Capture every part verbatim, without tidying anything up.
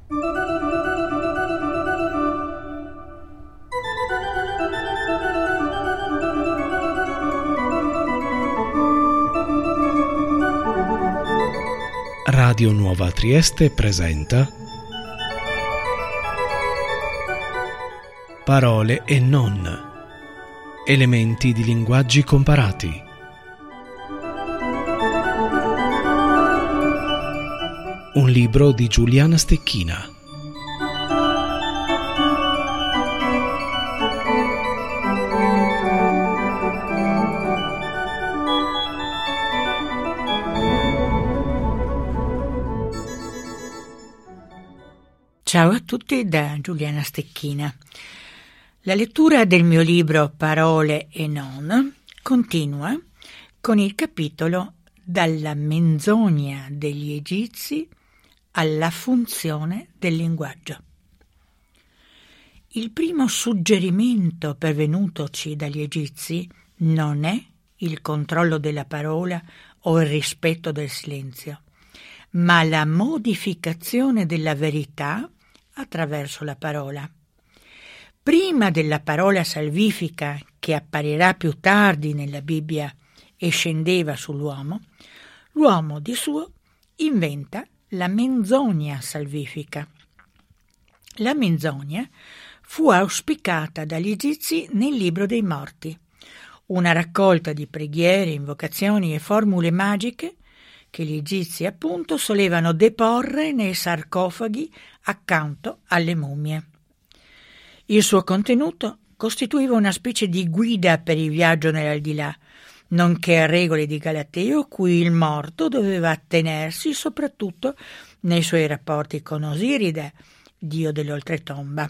Radio Nuova Trieste presenta Parole e non. Elementi di linguaggi comparati. Un libro di Giuliana Stecchina. Ciao a tutti da Giuliana Stecchina. La lettura del mio libro Parole e non continua con il capitolo Dalla menzogna degli egizi alla funzione del linguaggio. Il primo suggerimento pervenutoci dagli egizi non è il controllo della parola o il rispetto del silenzio, ma la modificazione della verità attraverso la parola. Prima della parola salvifica che apparirà più tardi nella Bibbia e scendeva sull'uomo, l'uomo di suo inventa la menzogna salvifica. La menzogna fu auspicata dagli egizi nel libro dei morti, una raccolta di preghiere, invocazioni e formule magiche che gli egizi appunto solevano deporre nei sarcofagi accanto alle mummie. Il suo contenuto costituiva una specie di guida per il viaggio nell'aldilà, nonché regole di galateo cui il morto doveva attenersi soprattutto nei suoi rapporti con Osiride, dio dell'oltretomba.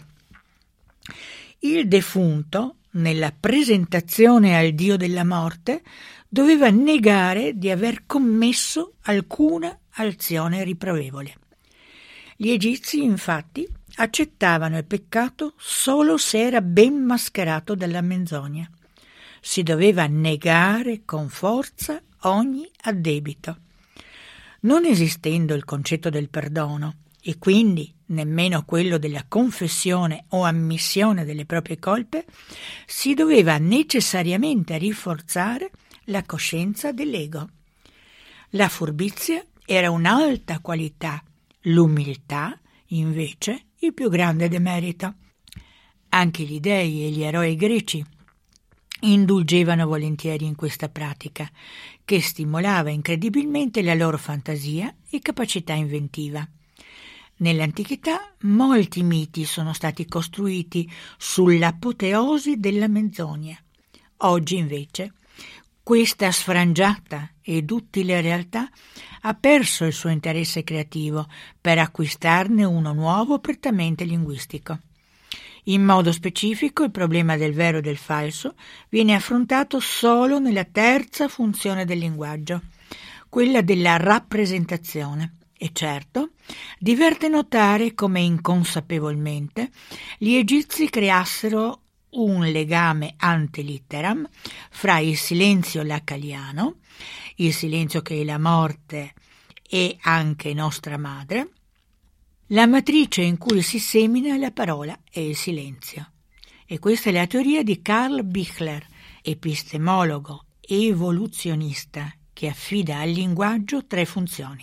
Il defunto, nella presentazione al dio della morte, doveva negare di aver commesso alcuna azione riprovevole. Gli egizi, infatti, accettavano il peccato solo se era ben mascherato dalla menzogna. Si doveva negare con forza ogni addebito. Non esistendo il concetto del perdono, e quindi nemmeno quello della confessione o ammissione delle proprie colpe, si doveva necessariamente rinforzare la coscienza dell'ego. La furbizia era un'alta qualità, l'umiltà, invece, il più grande demerito. Anche gli dei e gli eroi greci indulgevano volentieri in questa pratica, che stimolava incredibilmente la loro fantasia e capacità inventiva. Nell'antichità molti miti sono stati costruiti sull'apoteosi della menzogna. Oggi, invece, questa sfrangiata ed utile realtà ha perso il suo interesse creativo per acquistarne uno nuovo prettamente linguistico. In modo specifico, il problema del vero e del falso viene affrontato solo nella terza funzione del linguaggio, quella della rappresentazione. E certo, diverte notare come inconsapevolmente gli egizi creassero un legame ante litteram fra il silenzio lacaliano, il silenzio che è la morte e anche nostra madre, la matrice in cui si semina la parola è il silenzio. E questa è la teoria di Carl Bichler, epistemologo e evoluzionista, che affida al linguaggio tre funzioni.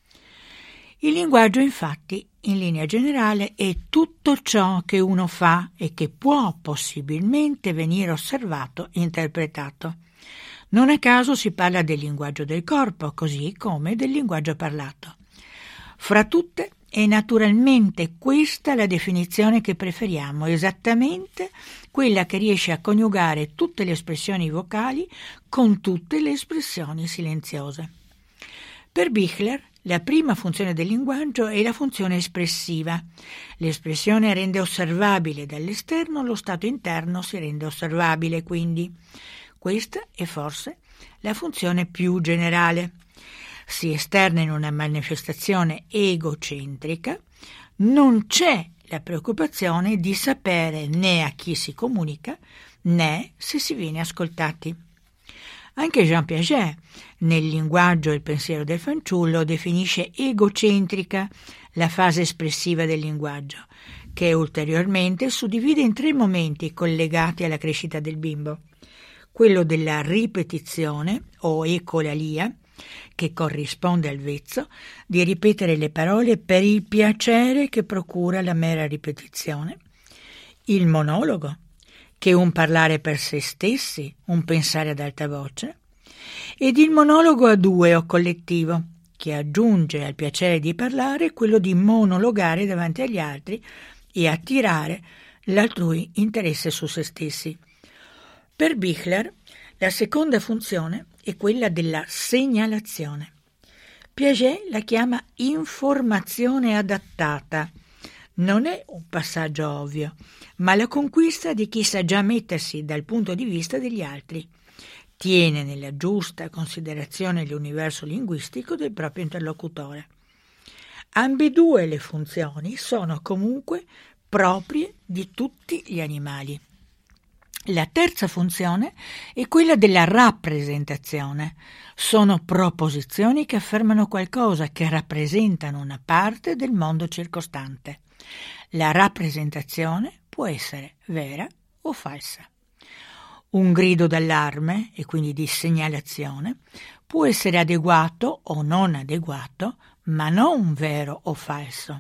Il linguaggio, infatti, in linea generale, è tutto ciò che uno fa e che può possibilmente venire osservato e interpretato. Non a caso si parla del linguaggio del corpo, così come del linguaggio parlato. Fra tutte è naturalmente questa la definizione che preferiamo, esattamente quella che riesce a coniugare tutte le espressioni vocali con tutte le espressioni silenziose. Per Bichler, la prima funzione del linguaggio è la funzione espressiva. L'espressione rende osservabile dall'esterno, lo stato interno si rende osservabile, quindi. Questa è forse la funzione più generale. Si esterna in una manifestazione egocentrica, non c'è la preoccupazione di sapere né a chi si comunica, né se si viene ascoltati. Anche Jean Piaget, nel linguaggio e il pensiero del fanciullo, definisce egocentrica la fase espressiva del linguaggio, che ulteriormente suddivide in tre momenti collegati alla crescita del bimbo: quello della ripetizione o ecolalia, che corrisponde al vezzo di ripetere le parole per il piacere che procura la mera ripetizione; il monologo, che è un parlare per se stessi, un pensare ad alta voce; ed il monologo a due o collettivo, che aggiunge al piacere di parlare quello di monologare davanti agli altri e attirare l'altrui interesse su se stessi. Per Bichler la seconda funzione è quella della segnalazione. Piaget la chiama informazione adattata. Non è un passaggio ovvio, ma la conquista di chi sa già mettersi dal punto di vista degli altri. Tiene nella giusta considerazione l'universo linguistico del proprio interlocutore. Ambedue le funzioni sono comunque proprie di tutti gli animali. La terza funzione è quella della rappresentazione. Sono proposizioni che affermano qualcosa, che rappresentano una parte del mondo circostante. La rappresentazione può essere vera o falsa. Un grido d'allarme, e quindi di segnalazione, può essere adeguato o non adeguato, ma non vero o falso.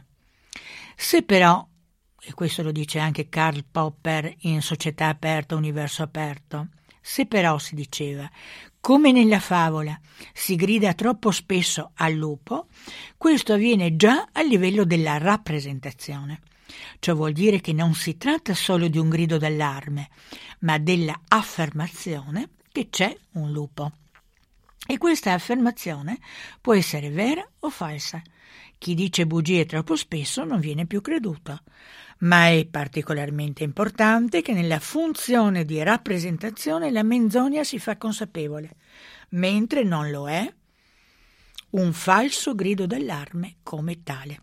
Se però, e questo lo dice anche Karl Popper in Società aperta, universo aperto, se però si diceva, come nella favola, si grida troppo spesso al lupo, questo avviene già a livello della rappresentazione. Ciò vuol dire che non si tratta solo di un grido d'allarme, ma della affermazione che c'è un lupo. E questa affermazione può essere vera o falsa. Chi dice bugie troppo spesso non viene più creduto. Ma è particolarmente importante che nella funzione di rappresentazione la menzogna si fa consapevole, mentre non lo è un falso grido d'allarme come tale.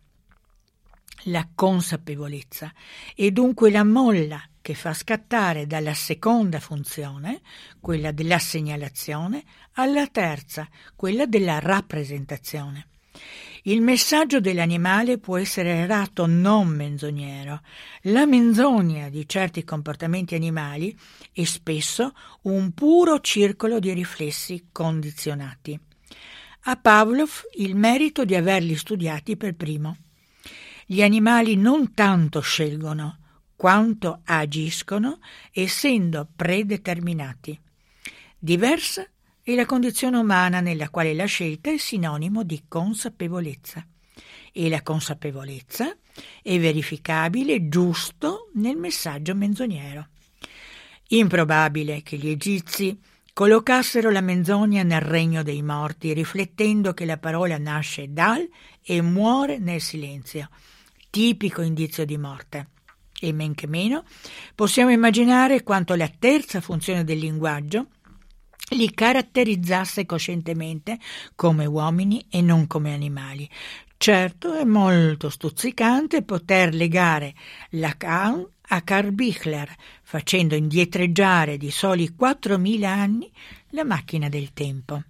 La consapevolezza è dunque la molla che fa scattare dalla seconda funzione, quella della segnalazione, alla terza, quella della rappresentazione. Il messaggio dell'animale può essere errato, non menzognero. La menzogna di certi comportamenti animali è spesso un puro circolo di riflessi condizionati. A Pavlov il merito di averli studiati per primo. Gli animali non tanto scelgono, quanto agiscono essendo predeterminati. Diversa è la condizione umana nella quale la scelta è sinonimo di consapevolezza. E la consapevolezza è verificabile giusto nel messaggio menzognero. Improbabile che gli egizi collocassero la menzogna nel regno dei morti, riflettendo che la parola nasce dal e muore nel silenzio, tipico indizio di morte. E men che meno possiamo immaginare quanto la terza funzione del linguaggio li caratterizzasse coscientemente come uomini e non come animali. Certo, è molto stuzzicante poter legare Lacan a Karl Bichler, facendo indietreggiare di soli quattromila anni la macchina del tempo.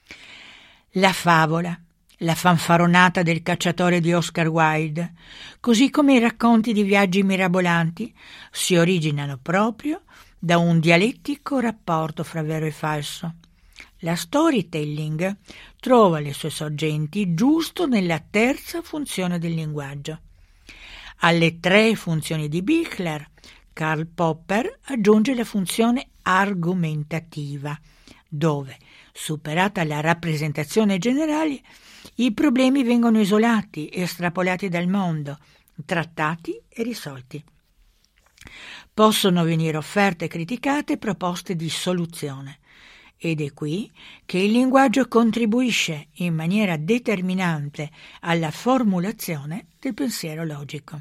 La favola, la fanfaronata del cacciatore di Oscar Wilde, così come i racconti di viaggi mirabolanti, si originano proprio da un dialettico rapporto fra vero e falso. La storytelling trova le sue sorgenti giusto nella terza funzione del linguaggio. Alle tre funzioni di Bichler, Karl Popper aggiunge la funzione argomentativa, dove, superata la rappresentazione generale, i problemi vengono isolati, estrapolati dal mondo, trattati e risolti. Possono venire offerte e criticate proposte di soluzione, ed è qui che il linguaggio contribuisce in maniera determinante alla formulazione del pensiero logico.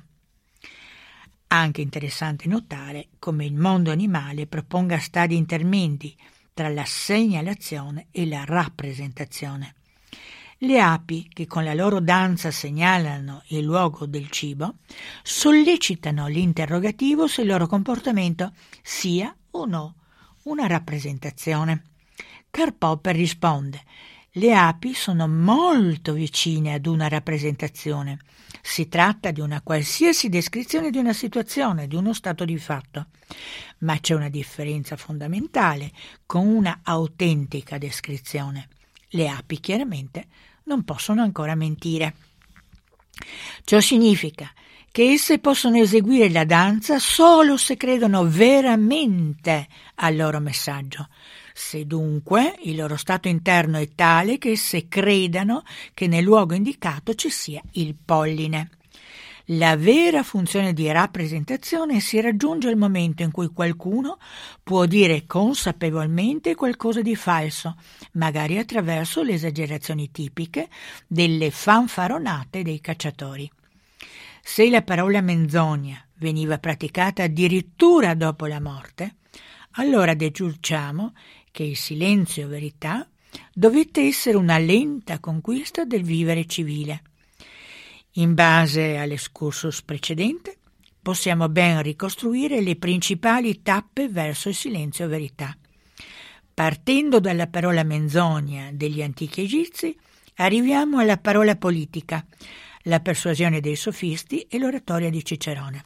Anche interessante notare come il mondo animale proponga stadi intermedi tra la segnalazione e la rappresentazione. Le api, che con la loro danza segnalano il luogo del cibo, sollecitano l'interrogativo se il loro comportamento sia o no una rappresentazione. Karl Popper risponde Le api sono molto vicine ad una rappresentazione. Si tratta di una qualsiasi descrizione di una situazione, di uno stato di fatto. Ma c'è una differenza fondamentale con una autentica descrizione. Le api chiaramente non possono ancora mentire. Ciò significa che esse possono eseguire la danza solo se credono veramente al loro messaggio, se dunque il loro stato interno è tale che esse credano che nel luogo indicato ci sia il polline. La vera funzione di rappresentazione si raggiunge al momento in cui qualcuno può dire consapevolmente qualcosa di falso, magari attraverso le esagerazioni tipiche delle fanfaronate dei cacciatori. Se la parola menzogna veniva praticata addirittura dopo la morte, allora deduciamo che il silenzio verità dovette essere una lenta conquista del vivere civile. In base all'escursus precedente, possiamo ben ricostruire le principali tappe verso il silenzio verità. Partendo dalla parola menzogna degli antichi egizi, arriviamo alla parola politica, la persuasione dei sofisti e l'oratoria di Cicerone.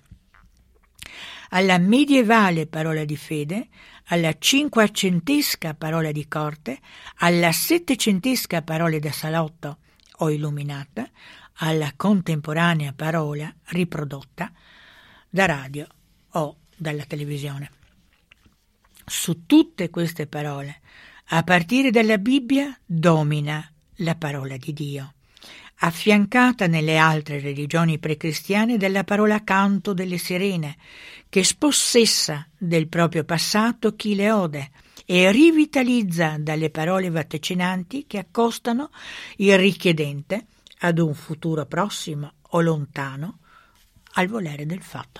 Alla medievale parola di fede, alla cinquecentesca parola di corte, alla settecentesca parola da salotto o illuminata, alla contemporanea parola riprodotta da radio o dalla televisione. Su tutte queste parole, a partire dalla Bibbia, domina la parola di Dio, affiancata nelle altre religioni precristiane dalla parola canto delle sirene, che spossessa del proprio passato chi le ode e rivitalizza dalle parole vaticinanti che accostano il richiedente ad un futuro prossimo o lontano al volere del fatto.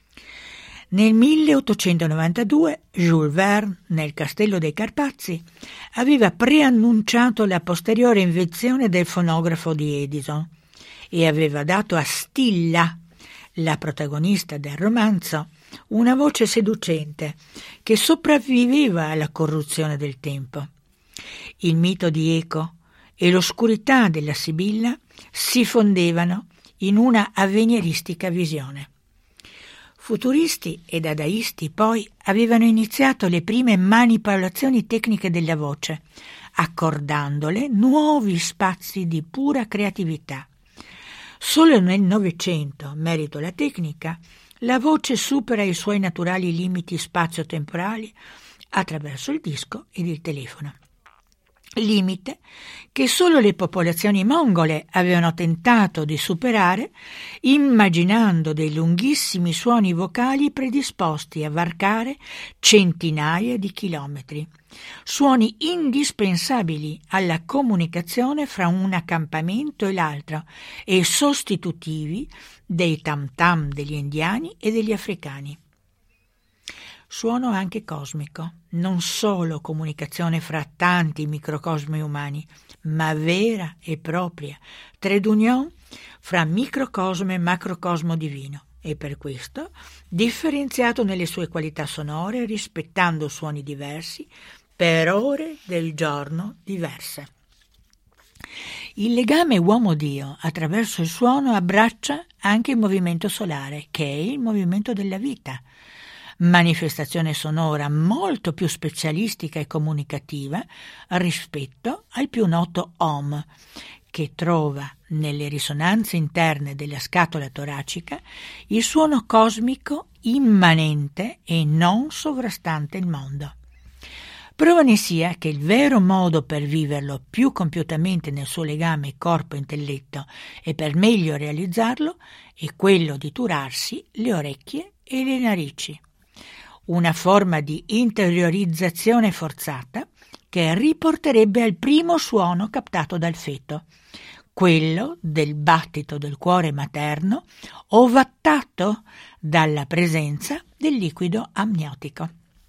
Nel milleottocentonovantadue Jules Verne, nel Castello dei Carpazi, aveva preannunciato la posteriore invenzione del fonografo di Edison e aveva dato a Stilla, la protagonista del romanzo, una voce seducente che sopravviveva alla corruzione del tempo. Il mito di Eco e l'oscurità della Sibilla si fondevano in una avveniristica visione. Futuristi e dadaisti poi avevano iniziato le prime manipolazioni tecniche della voce, accordandole nuovi spazi di pura creatività. Solo nel Novecento, merito alla tecnica, la voce supera i suoi naturali limiti spazio-temporali attraverso il disco ed il telefono. Limite che solo le popolazioni mongole avevano tentato di superare immaginando dei lunghissimi suoni vocali predisposti a varcare centinaia di chilometri, suoni indispensabili alla comunicazione fra un accampamento e l'altro e sostitutivi dei tam-tam degli indiani e degli africani. Suono anche cosmico, non solo comunicazione fra tanti microcosmi umani, ma vera e propria trait d'union fra microcosmo e macrocosmo divino, e per questo differenziato nelle sue qualità sonore, rispettando suoni diversi per ore del giorno diverse. Il legame uomo-Dio attraverso il suono abbraccia anche il movimento solare, che è il movimento della vita, manifestazione sonora molto più specialistica e comunicativa rispetto al più noto Om, che trova nelle risonanze interne della scatola toracica il suono cosmico immanente e non sovrastante il mondo. Prova ne sia che il vero modo per viverlo più compiutamente nel suo legame corpo-intelletto e per meglio realizzarlo è quello di turarsi le orecchie e le narici. Una forma di interiorizzazione forzata che riporterebbe al primo suono captato dal feto, quello del battito del cuore materno ovattato dalla presenza del liquido amniotico.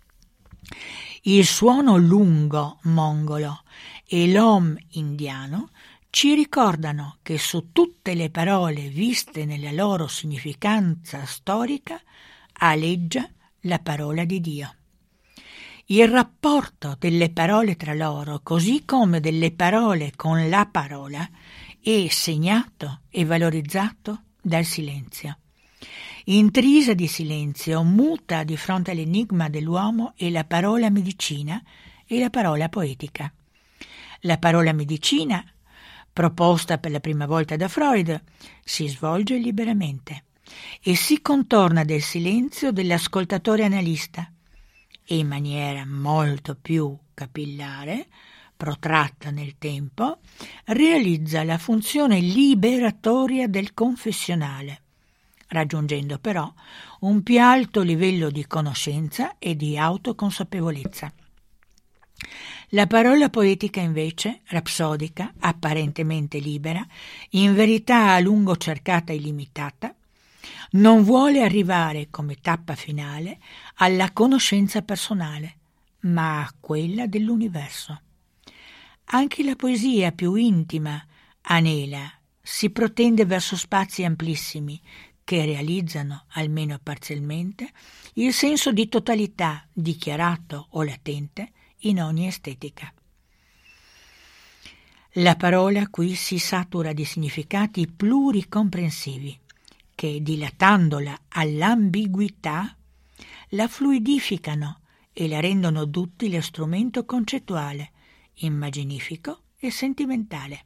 Il suono lungo mongolo e l'Om indiano ci ricordano che su tutte le parole viste nella loro significanza storica aleggia la parola di Dio. il rapporto delle parole tra loro, così come delle parole con la parola, è segnato e valorizzato dal silenzio. Intrisa di silenzio, muta di fronte all'enigma dell'uomo è la parola medicina e la parola poetica. La parola medicina, proposta per la prima volta da Freud, si svolge liberamente e si contorna del silenzio dell'ascoltatore analista e in maniera molto più capillare, protratta nel tempo, realizza la funzione liberatoria del confessionale, raggiungendo però un più alto livello di conoscenza e di autoconsapevolezza. La parola poetica invece, rapsodica, apparentemente libera, in verità a lungo cercata e limitata, non vuole arrivare come tappa finale alla conoscenza personale, ma a quella dell'universo. Anche la poesia più intima anela, si protende verso spazi amplissimi che realizzano, almeno parzialmente, il senso di totalità dichiarato o latente in ogni estetica. La parola qui si satura di significati pluricomprensivi che, dilatandola all'ambiguità, la fluidificano e la rendono duttile strumento concettuale, immaginifico e sentimentale.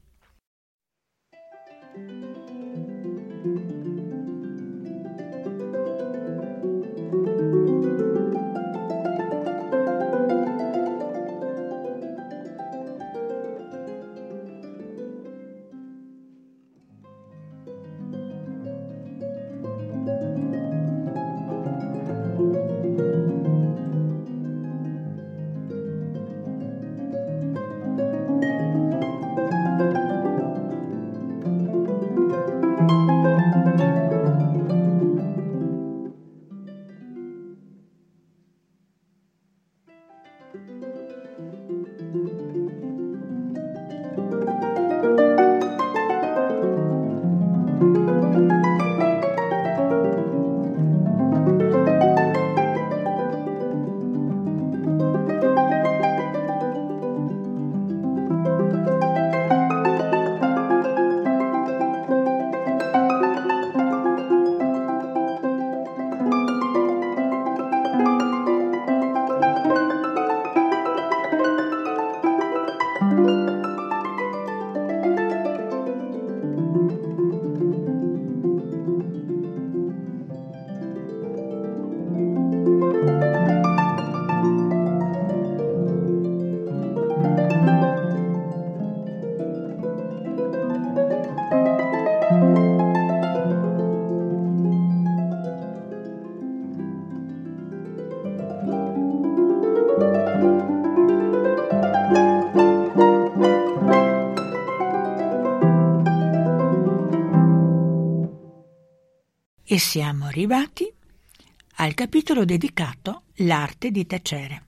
E siamo arrivati al capitolo dedicato all'arte di tacere.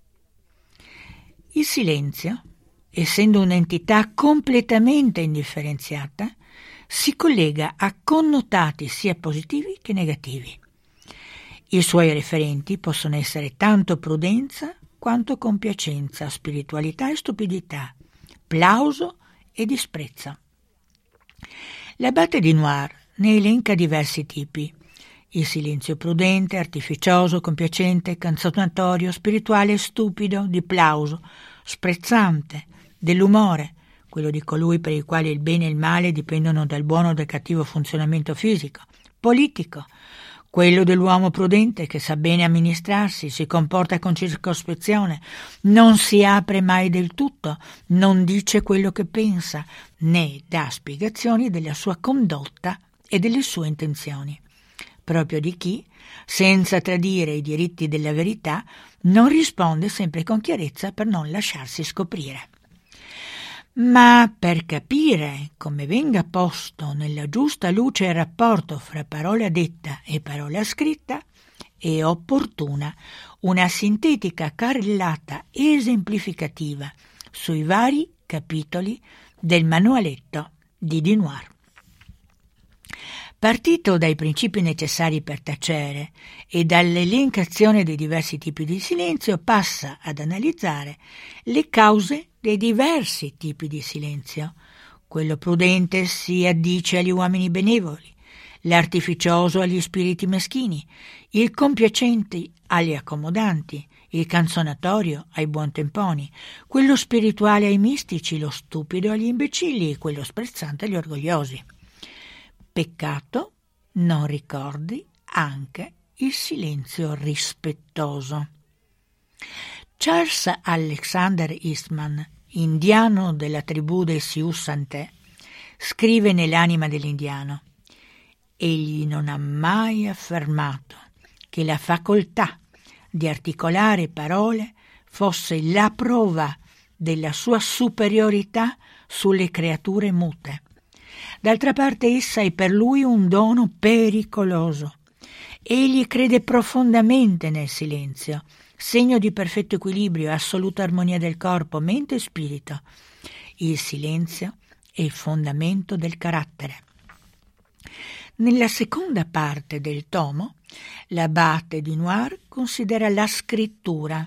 Il silenzio, essendo un'entità completamente indifferenziata, si collega a connotati sia positivi che negativi. I suoi referenti possono essere tanto prudenza quanto compiacenza, spiritualità e stupidità, plauso e disprezzo. L'abate Dinoir ne elenca diversi tipi: il silenzio prudente, artificioso, compiacente, canzonatorio, spirituale, stupido, di plauso, sprezzante, dell'umore, quello di colui per il quale il bene e il male dipendono dal buono o dal cattivo funzionamento fisico, politico, quello dell'uomo prudente che sa bene amministrarsi, si comporta con circospezione, non si apre mai del tutto, non dice quello che pensa, né dà spiegazioni della sua condotta e delle sue intenzioni, proprio di chi, senza tradire i diritti della verità, non risponde sempre con chiarezza per non lasciarsi scoprire. Ma per capire come venga posto nella giusta luce il rapporto fra parola detta e parola scritta, è opportuna una sintetica carrellata esemplificativa sui vari capitoli del manualetto di Dinoir. Partito dai principi necessari per tacere e dall'elencazione dei diversi tipi di silenzio, passa ad analizzare le cause dei diversi tipi di silenzio. Quello prudente si addice agli uomini benevoli, l'artificioso agli spiriti meschini, il compiacente agli accomodanti, il canzonatorio ai buontemponi, quello spirituale ai mistici, lo stupido agli imbecilli e quello sprezzante agli orgogliosi. Peccato non ricordi anche il silenzio rispettoso. Charles Alexander Eastman, indiano della tribù dei Sioux Santee, scrive nell'Anima dell'indiano: egli non ha mai affermato che la facoltà di articolare parole fosse la prova della sua superiorità sulle creature mute. D'altra parte essa è per lui un dono pericoloso. Egli crede profondamente nel silenzio, segno di perfetto equilibrio e assoluta armonia del corpo, mente e spirito. Il silenzio è il fondamento del carattere. Nella seconda parte del tomo, l'abate Dinoir considera la scrittura.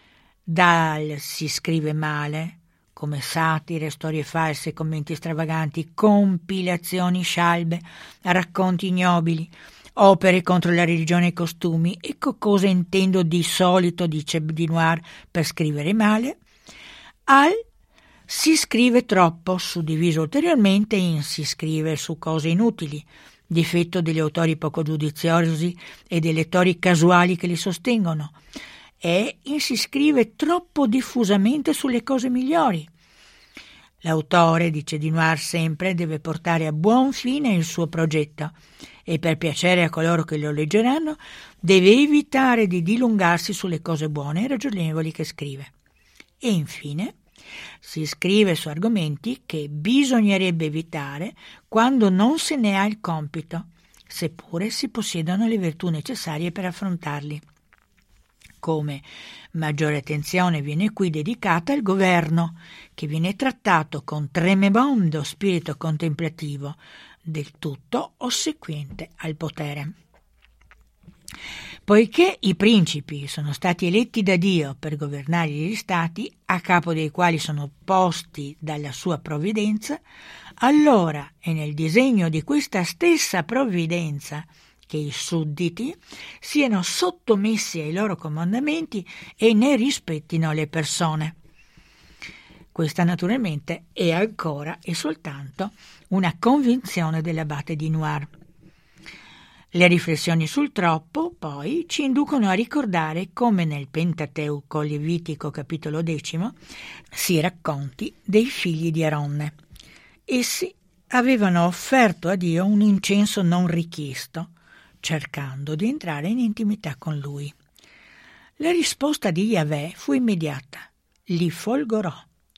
Dal si scrive male, come satire, storie false, commenti stravaganti, compilazioni scialbe, racconti ignobili, opere contro la religione e i costumi. Ecco cosa intendo di solito, dice Dinoir, per scrivere male. Al si scrive troppo, suddiviso ulteriormente in si scrive su cose inutili, difetto degli autori poco giudiziosi e dei lettori casuali che li sostengono, e si scrive troppo diffusamente sulle cose migliori. L'autore, dice Dinoir sempre, deve portare a buon fine il suo progetto e per piacere a coloro che lo leggeranno deve evitare di dilungarsi sulle cose buone e ragionevoli che scrive. E infine si scrive su argomenti che bisognerebbe evitare quando non se ne ha il compito, seppure si possiedono le virtù necessarie per affrontarli. Come maggiore attenzione viene qui dedicata al governo, che viene trattato con tremebondo spirito contemplativo, del tutto ossequiente al potere. Poiché i principi sono stati eletti da Dio per governare gli stati, a capo dei quali sono posti dalla sua provvidenza, allora è nel disegno di questa stessa provvidenza che i sudditi siano sottomessi ai loro comandamenti e ne rispettino le persone. Questa naturalmente è ancora e soltanto una convinzione dell'abate Dinoir. Le riflessioni sul troppo, poi, ci inducono a ricordare come nel Pentateuco Levitico capitolo decimo si racconti dei figli di Aronne. Essi avevano offerto a Dio un incenso non richiesto, cercando di entrare in intimità con lui. La risposta di Yahweh fu immediata: li folgorò.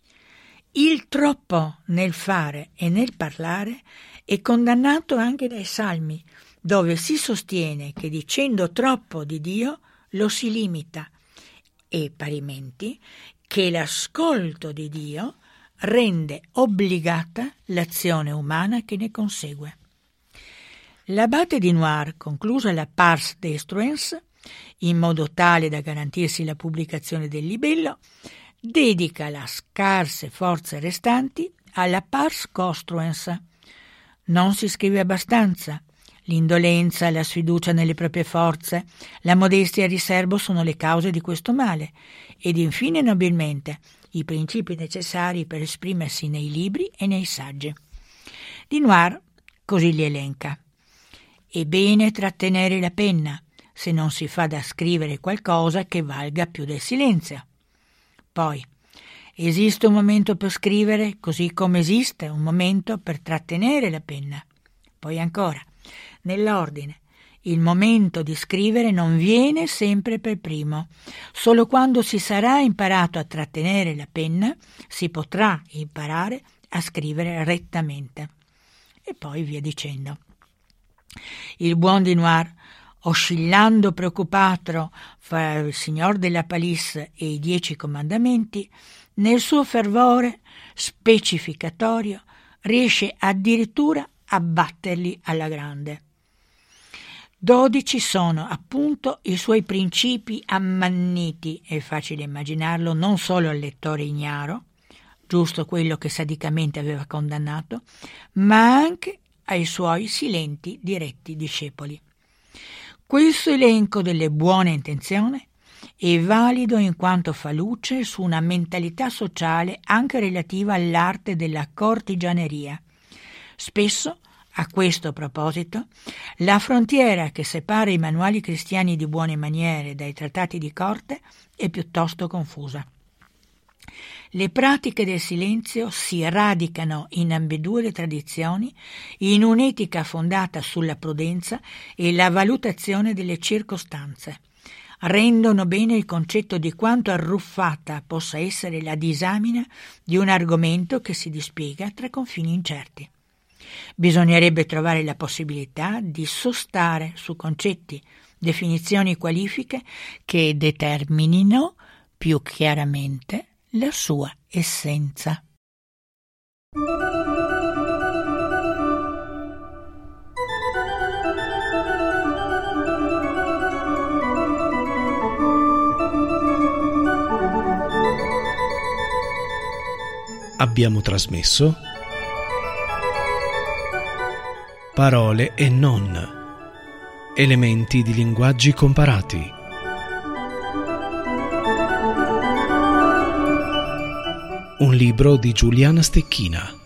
Il troppo nel fare e nel parlare è condannato anche dai Salmi, dove si sostiene che dicendo troppo di Dio lo si limita, e parimenti che l'ascolto di Dio rende obbligata l'azione umana che ne consegue. L'abate Dinoir, conclusa la pars destruens, in modo tale da garantirsi la pubblicazione del libello, dedica le scarse forze restanti alla pars construens. Non si scrive abbastanza. L'indolenza, la sfiducia nelle proprie forze, la modestia e il riservo sono le cause di questo male, ed infine nobilmente i principi necessari per esprimersi nei libri e nei saggi. Dinoir così li elenca. È bene trattenere la penna, se non si fa da scrivere qualcosa che valga più del silenzio. Poi, esiste un momento per scrivere, così come esiste un momento per trattenere la penna. Poi ancora, nell'ordine, il momento di scrivere non viene sempre per primo. Solo quando si sarà imparato a trattenere la penna si potrà imparare a scrivere rettamente. E poi via dicendo. Il buon Dinoir, oscillando preoccupato fra il Signor della Palisse e i Dieci Comandamenti, nel suo fervore specificatorio riesce addirittura abbatterli alla grande. Dodici sono appunto i suoi principi ammanniti, è facile immaginarlo, non solo al lettore ignaro, giusto quello che sadicamente aveva condannato, ma anche ai suoi silenti diretti discepoli. Questo elenco delle buone intenzioni è valido in quanto fa luce su una mentalità sociale anche relativa all'arte della cortigianeria. Spesso, a questo proposito, la frontiera che separa i manuali cristiani di buone maniere dai trattati di corte è piuttosto confusa. Le pratiche del silenzio si radicano in ambedue le tradizioni in un'etica fondata sulla prudenza e la valutazione delle circostanze. Rendono bene il concetto di quanto arruffata possa essere la disamina di un argomento che si dispiega tra confini incerti. Bisognerebbe trovare la possibilità di sostare su concetti, definizioni e qualifiche che determinino più chiaramente la sua essenza. Abbiamo trasmesso Parole e non. Elementi di linguaggi comparati. Un libro di Giuliana Stecchina.